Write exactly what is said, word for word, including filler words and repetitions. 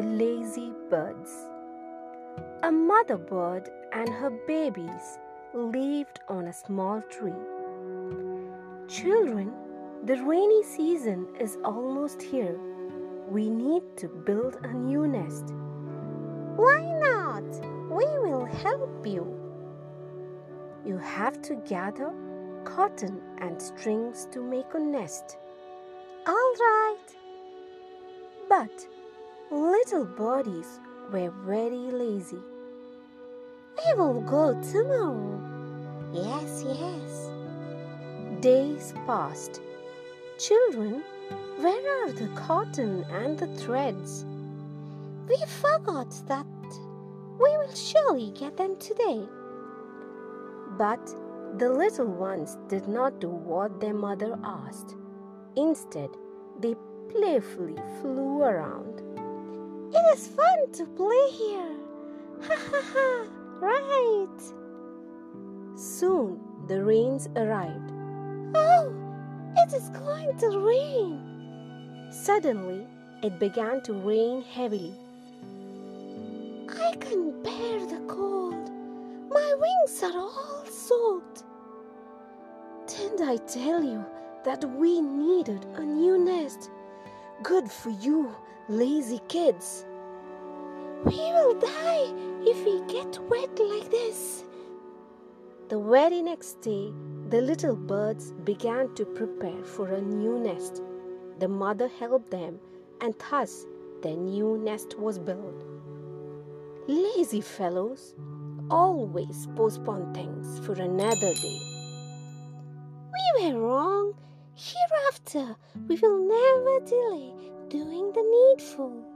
The lazy birds. A mother bird and her babies lived on a small tree. Children, the rainy season is almost here. We need to build a new nest. Why not? We will help you. You have to gather cotton and strings to make a nest. All right. But little birdies were very lazy. We will go tomorrow. Yes, yes. Days passed. Children, where are the cotton and the threads? We forgot that. We will surely get them today. But the little ones did not do what their mother asked. Instead, they playfully flew around. It is fun to play here. Ha ha ha, right. Soon the rains arrived. Oh, it is going to rain. Suddenly, it began to rain heavily. I can bear the cold. My wings are all soaked. Didn't I tell you that we needed a new nest? Good for you, lazy kids. We will die if we get wet like this. The very next day, the little birds began to prepare for a new nest. The mother helped them, and thus their new nest was built. Lazy fellows always postpone things for another day. We were wrong. Hereafter, we will never delay doing the needful.